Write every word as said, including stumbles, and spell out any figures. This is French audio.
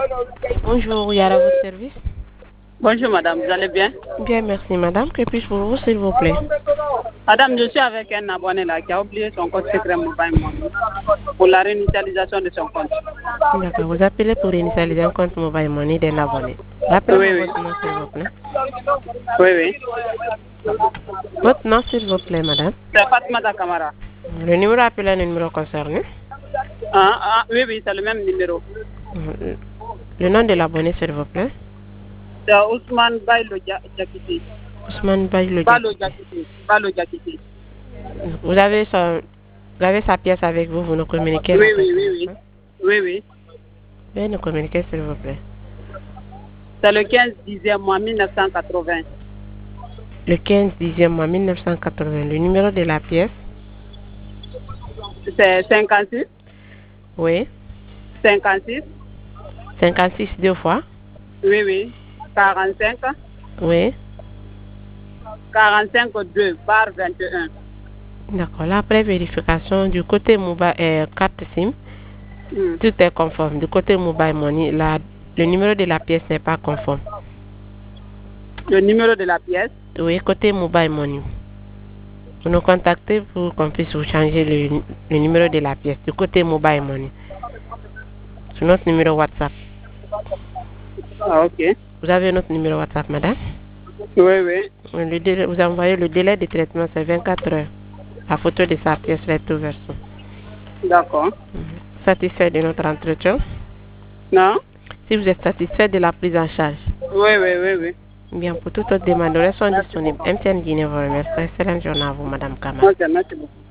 Bonjour, Yara, votre service. Bonjour madame, vous allez bien? Bien, merci madame. Que puis-je pour vous, s'il vous plaît? Madame, je suis avec un abonné là qui a oublié son code secret mobile money pour la réinitialisation de son compte. D'accord, vous appelez pour initialiser un compte mobile money d'un abonné. Rappelez-moi Oui, oui. votre nom, s'il vous plaît. Oui, oui. Votre nom, s'il vous plaît, madame. C'est Fatmata Kamara. Le numéro appelé est le numéro concerné. Ah, ah, oui, oui, c'est le même numéro. Le nom de l'abonné, s'il vous plaît. C'est Ousmane Bailo Diakité. Ousmane Bailo Balo Diakité. Balo Diakité. Vous avez son, vous avez sa pièce avec vous, vous nous communiquez. Oui, oui, oui, oui. Oui, oui. Veuillez nous communiquer, s'il vous plaît. C'est le quinze dixième mois mille neuf cent quatre-vingts. Le quinze dixième mois mille neuf cent quatre-vingts. Le numéro de la pièce. C'est cinquante-six. Oui. cinquante-six. cinquante-six deux fois. Oui, oui. quarante-cinq. Oui. quarante-cinq deux, barre vingt et un. D'accord. Là, après vérification du côté mobile euh, carte SIM, mm. tout est conforme. Du côté mobile money, la, le numéro de la pièce n'est pas conforme. Le numéro de la pièce? Oui, côté mobile money. Vous nous contactez pour qu'on puisse vous changer le, le numéro de la pièce du côté mobile money. Sur notre numéro WhatsApp. Ah, ok. Vous avez notre numéro WhatsApp, madame? Oui, oui. Le délai, vous envoyez le délai de traitement, c'est vingt-quatre heures. La photo de sa pièce recto verso. D'accord. Satisfait de notre entretien? Non. Si vous êtes satisfait de la prise en charge? Oui, oui, oui, oui. Bien, pour toute autre demande, nous restons disponibles. M T N Guinée vous remercie. Excellente journée à vous, madame Kamara. Ok, merci beaucoup.